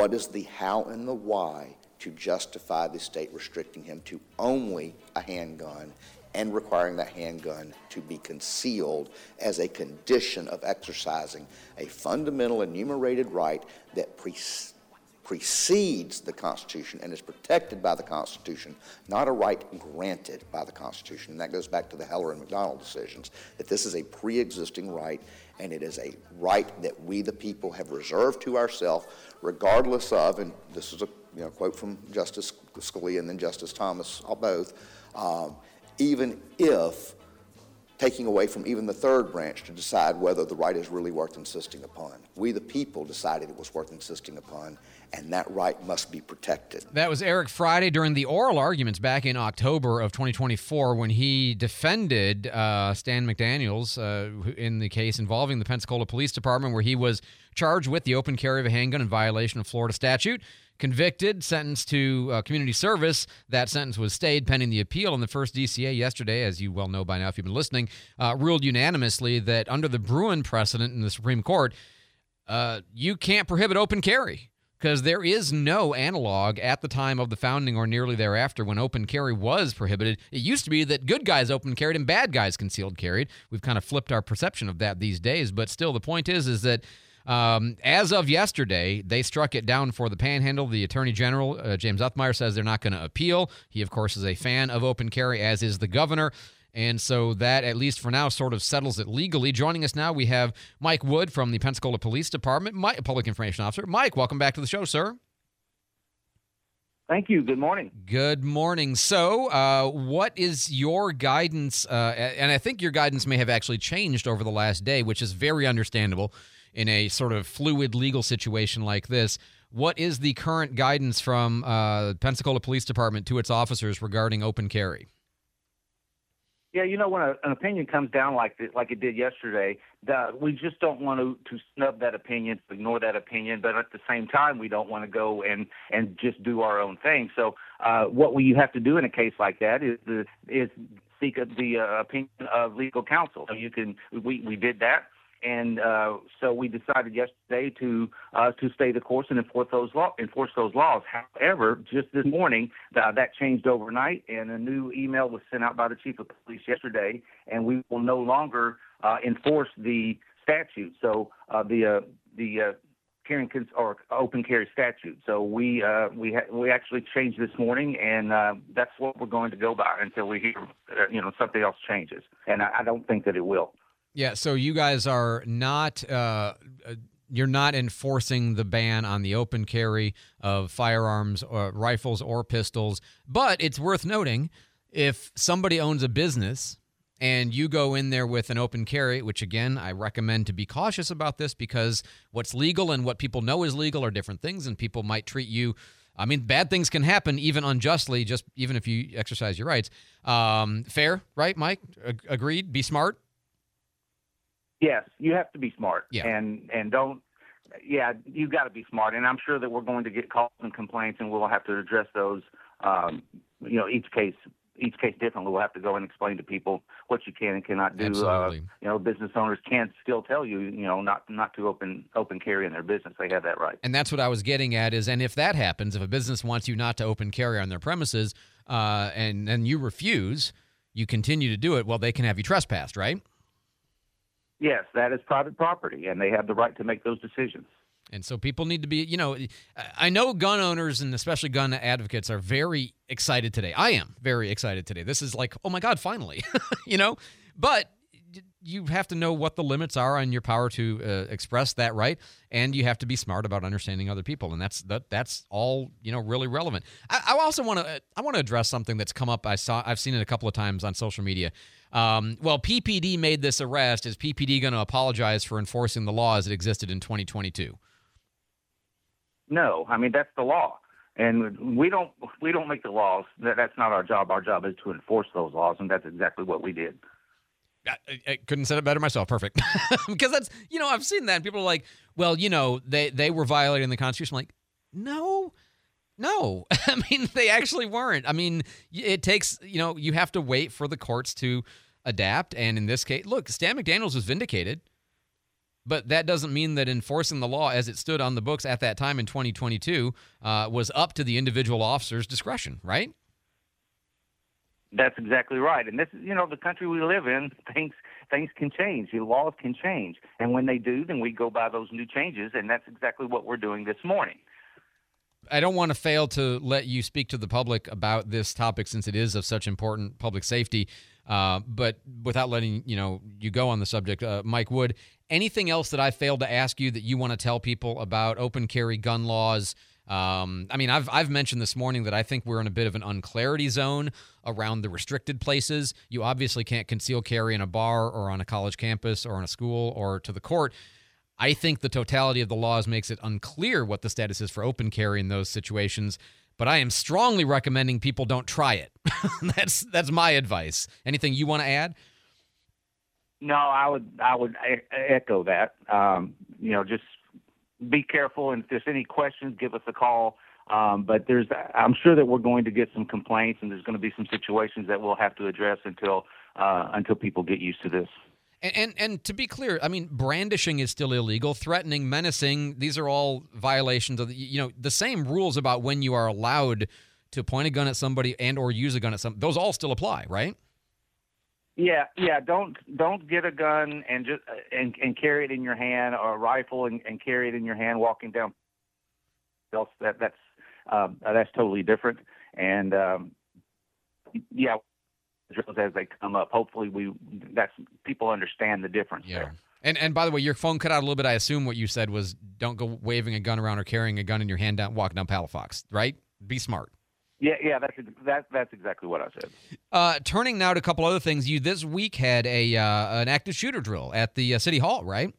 what is the how and the why to justify the state restricting him to only a handgun and requiring that handgun to be concealed as a condition of exercising a fundamental enumerated right that precedes the Constitution and is protected by the Constitution, not a right granted by the Constitution. And that goes back to the Heller and McDonald decisions, that this is a pre-existing right, and it is a right that we, the people, have reserved to ourselves, regardless of, and this is a quote from Justice Scalia and then Justice Thomas, both, even if taking away from even the third branch to decide whether the right is really worth insisting upon. We, the people, decided it was worth insisting upon, and that right must be protected. That was Eric Friday during the oral arguments back in October of 2024 when he defended Stan McDaniels in the case involving the Pensacola Police Department, where he was charged with the open carry of a handgun in violation of Florida statute. Convicted, sentenced to community service. That sentence was stayed pending the appeal, and the first DCA yesterday, as you well know by now if you've been listening, ruled unanimously that under the Bruin precedent in the Supreme Court, you can't prohibit open carry because there is no analog at the time of the founding or nearly thereafter when open carry was prohibited. It used to be that good guys open carried and bad guys concealed carried. We've kind of flipped our perception of that these days, but still the point is that as of yesterday, they struck it down for the Panhandle. The Attorney General, James Uthmeyer, says they're not going to appeal. He, of course, is a fan of open carry, as is the governor. And so that, at least for now, sort of settles it legally. Joining us now, we have Mike Wood from the Pensacola Police Department, Public Information Officer. Mike, welcome back to the show, sir. Thank you. Good morning. Good morning. So what is your guidance? And I think your guidance may have actually changed over the last day, which is very understandable in a sort of fluid legal situation like this. What is the current guidance from Pensacola Police Department to its officers regarding open carry? Yeah, when an opinion comes down like it did yesterday, we just don't want to snub that opinion, to ignore that opinion, but at the same time, we don't want to go and just do our own thing. So what you have to do in a case like that is seek the opinion of legal counsel. So we did that. And so we decided yesterday to stay the course and enforce those laws. However, just this morning, that changed overnight, and a new email was sent out by the chief of police yesterday, and we will no longer enforce the statute. So the carrying or open carry statute. So we actually changed this morning, and that's what we're going to go by until we hear something else changes, and I don't think that it will. Yeah, so you guys are not you're not enforcing the ban on the open carry of firearms, or rifles, or pistols. But it's worth noting, if somebody owns a business and you go in there with an open carry, which again, I recommend to be cautious about this because what's legal and what people know is legal are different things, and people might treat you. I mean, bad things can happen even unjustly, just even if you exercise your rights. Fair, right, Mike? Agreed? Be smart? Yes, you have to be smart, yeah. and don't. Yeah, you got to be smart, and I'm sure that we're going to get calls and complaints, and we'll have to address those. Each case differently. We'll have to go and explain to people what you can and cannot do. Absolutely. Business owners can still tell you, not to open carry in their business. They have that right. And that's what I was getting at is, and if that happens, if a business wants you not to open carry on their premises, and then you refuse, you continue to do it. Well, they can have you trespassed, right? Yes, that is private property, and they have the right to make those decisions. And so people need to be, I know gun owners and especially gun advocates are very excited today. I am very excited today. This is like, oh my God, finally, But you have to know what the limits are on your power to express that right, and you have to be smart about understanding other people, and that's all really relevant. I also want to address something that's come up. I've seen it a couple of times on social media. PPD made this arrest. Is PPD going to apologize for enforcing the law as it existed in 2022? No, I mean that's the law, and we don't make the laws. That's not our job. Our job is to enforce those laws, and that's exactly what we did. I couldn't have said it better myself. Perfect. Because that's, I've seen that. And people are like, well, they were violating the Constitution. I'm like, no. I mean, they actually weren't. I mean, it takes, you have to wait for the courts to adapt. And in this case, look, Stan McDaniels was vindicated But that doesn't mean that enforcing the law as it stood on the books at that time in 2022 was up to the individual officer's discretion, right? That's exactly right. And this is, the country we live in, things can change. The laws can change. And when they do, then we go by those new changes, and that's exactly what we're doing this morning. I don't want to fail to let you speak to the public about this topic since it is of such important public safety. But without letting you go on the subject, Mike Wood, anything else that I failed to ask you that you want to tell people about open carry gun laws? I've mentioned this morning that I think we're in a bit of an unclarity zone around the restricted places. You obviously can't conceal carry in a bar or on a college campus or in a school or to the court. I think the totality of the laws makes it unclear what the status is for open carry in those situations, but I am strongly recommending people don't try it. That's my advice. Anything you want to add? No, I would echo that. Just be careful, and if there's any questions, give us a call. But I'm sure that we're going to get some complaints, and there's going to be some situations that we'll have to address until people get used to this. And to be clear, brandishing is still illegal. Threatening, menacing, these are all violations of the same rules about when you are allowed to point a gun at somebody and or use a gun at somebody. Those all still apply, right? Yeah. Don't get a gun and just and carry it in your hand, or a rifle and carry it in your hand walking down. That's totally different. And drills as they come up. Hopefully, people understand the difference there. And by the way, your phone cut out a little bit. I assume what you said was don't go waving a gun around or carrying a gun in your hand walking down Palafox, right? Be smart. Yeah, that's exactly what I said. Turning now to a couple other things, you this week had an active shooter drill at the City Hall, right?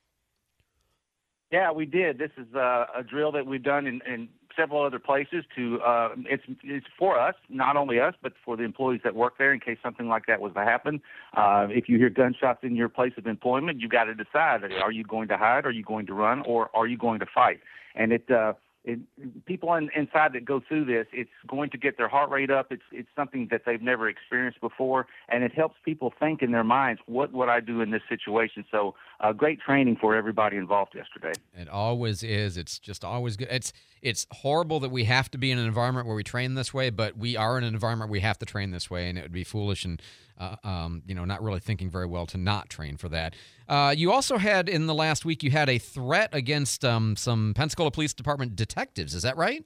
Yeah, we did. This is a drill that we've done in several other places. It's for us, not only us, but for the employees that work there in case something like that was to happen. If you hear gunshots in your place of employment, you got to decide: are you going to hide, are you going to run, or are you going to fight? And people inside that go through this, it's going to get their heart rate up. It's something that they've never experienced before, and it helps people think in their minds, what would I do in this situation? So great training for everybody involved yesterday. It always is. It's just always good. It's horrible that we have to be in an environment where we train this way, but we are in an environment where we have to train this way, and it would be foolish and not really thinking very well to not train for that. You also had, in the last week, you had a threat against some Pensacola Police Department detectives. Is that right?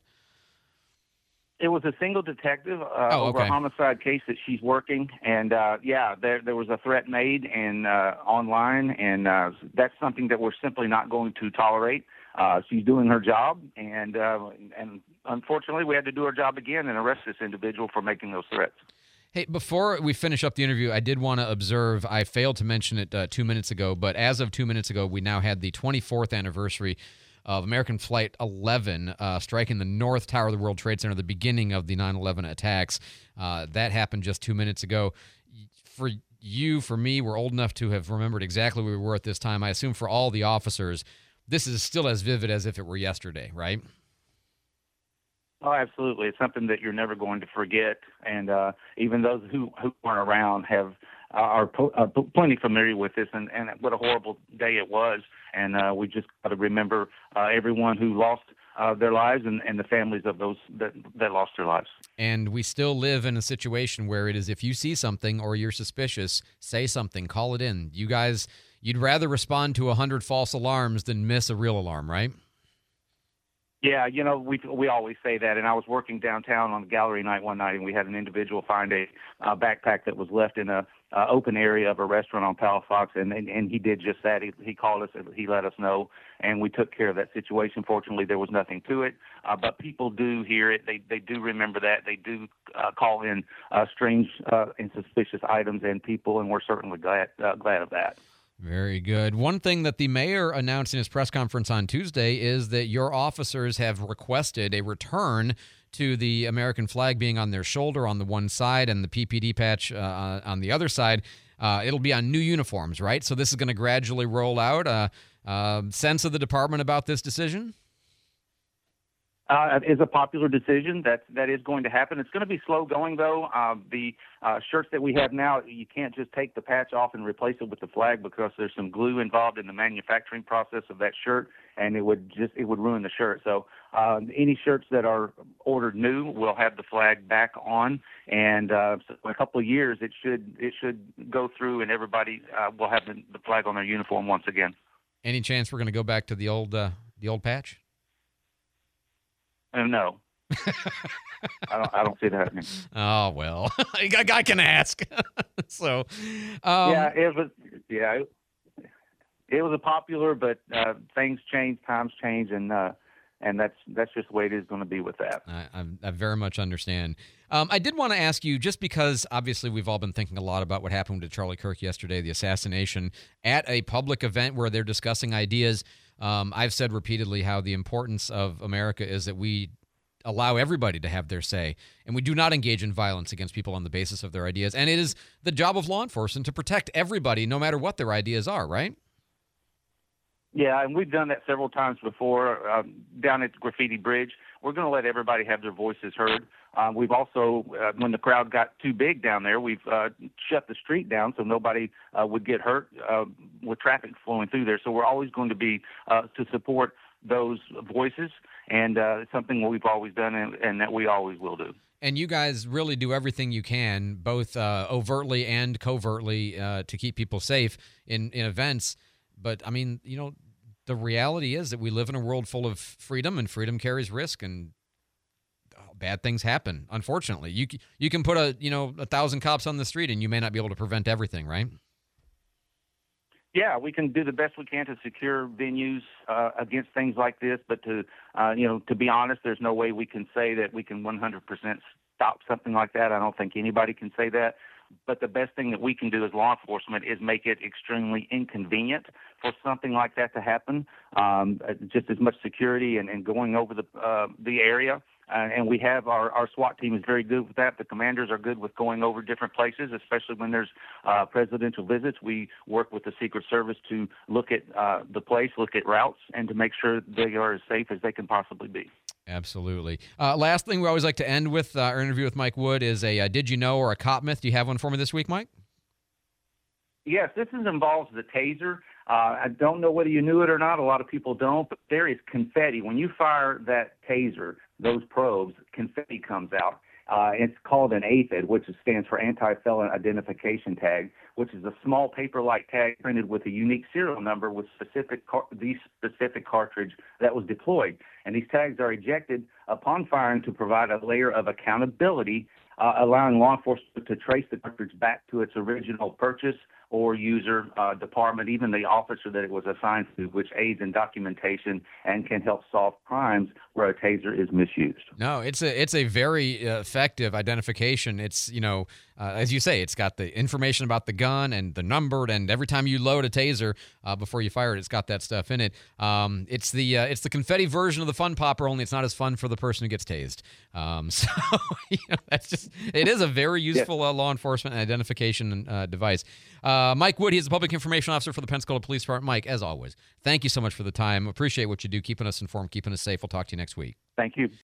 It was a single detective over a homicide case that she's working, and there was a threat made and online, and that's something that we're simply not going to tolerate. She's doing her job, and unfortunately, we had to do our job again and arrest this individual for making those threats. Hey, before we finish up the interview, I did want to observe, I failed to mention it 2 minutes ago, but as of 2 minutes ago, we now had the 24th anniversary of American Flight 11 striking the North Tower of the World Trade Center, the beginning of the 9/11 attacks. That happened just 2 minutes ago. For you, for me, we're old enough to have remembered exactly where we were at this time. I assume for all the officers, this is still as vivid as if it were yesterday, right? Oh, absolutely. It's something that you're never going to forget, and even those who weren't around are plenty familiar with this, and what a horrible day it was. And we just got to remember everyone who lost their lives and the families of those that lost their lives. And we still live in a situation where it is, if you see something or you're suspicious, say something, call it in. You guys, you'd rather respond to 100 false alarms than miss a real alarm, right? Yeah, we always say that, and I was working downtown on the gallery night one night, and we had an individual find a backpack that was left in a open area of a restaurant on Palafox, and he did just that. He called us, and he let us know, and we took care of that situation. Fortunately, there was nothing to it, but people do hear it. They do remember that. They do call in strange and suspicious items and people, and we're certainly glad of that. Very good. One thing that the mayor announced in his press conference on Tuesday is that your officers have requested a return to the American flag being on their shoulder on the one side and the PPD patch on the other side. It'll be on new uniforms, right? So this is going to gradually roll out. Sense of the department about this decision? Is a popular decision that is going to happen. It's going to be slow going though. The shirts that we have now, you can't just take the patch off and replace it with the flag because there's some glue involved in the manufacturing process of that shirt, and it would ruin the shirt. So any shirts that are ordered new will have the flag back on, and so in a couple of years it should go through, and everybody will have the flag on their uniform once again. Any chance we're going to go back to the old patch? No, I don't see that happening. Oh well, I can ask. So, it was a popular, but things change, times change, and that's just the way it is going to be with that. I very much understand. I did want to ask you, just because obviously we've all been thinking a lot about what happened to Charlie Kirk yesterday, the assassination at a public event where they're discussing ideas. I've said repeatedly how the importance of America is that we allow everybody to have their say, and we do not engage in violence against people on the basis of their ideas. And it is the job of law enforcement to protect everybody, no matter what their ideas are, right? Yeah, and we've done that several times before down at Graffiti Bridge. We're going to let everybody have their voices heard. We've also, when the crowd got too big down there, we've shut the street down so nobody would get hurt with traffic flowing through there. So we're always going to be to support those voices, and it's something we've always done and that we always will do. And you guys really do everything you can, both overtly and covertly, to keep people safe in events. But, I mean, the reality is that we live in a world full of freedom, and freedom carries risk, and bad things happen, unfortunately. You can put 1,000 cops on the street, and you may not be able to prevent everything, right? Yeah, we can do the best we can to secure venues against things like this, but to be honest, there's no way we can say that we can 100% stop something like that. I don't think anybody can say that. But the best thing that we can do as law enforcement is make it extremely inconvenient for something like that to happen. Just as much security and going over the area. And we have our SWAT team is very good with that. The commanders are good with going over different places, especially when there's presidential visits. We work with the Secret Service to look at the place, look at routes, and to make sure they are as safe as they can possibly be. Absolutely. Last thing we always like to end with our interview with Mike Wood is a did you know or a cop myth. Do you have one for me this week, Mike? Yes, this involves the taser. I don't know whether you knew it or not. A lot of people don't, but there is confetti. When you fire that taser, those probes, confetti comes out. It's called an AFID, which stands for Anti-Felon Identification Tag, which is a small paper-like tag printed with a unique serial number with the specific cartridge that was deployed. And these tags are ejected upon firing to provide a layer of accountability, allowing law enforcement to trace the cartridge back to its original purchase or user, department, even the officer that it was assigned to, which aids in documentation and can help solve crimes where a taser is misused. No, it's a very effective identification. It's, as you say, it's got the information about the gun and the number, and every time you load a taser before you fire it, it's got that stuff in it. It's the confetti version of the fun popper, only it's not as fun for the person who gets tased. So it is a very useful law enforcement identification device. Mike Wood, he's the Public Information Officer for the Pensacola Police Department. Mike, as always, thank you so much for the time. Appreciate what you do, keeping us informed, keeping us safe. We'll talk to you next week. Thank you.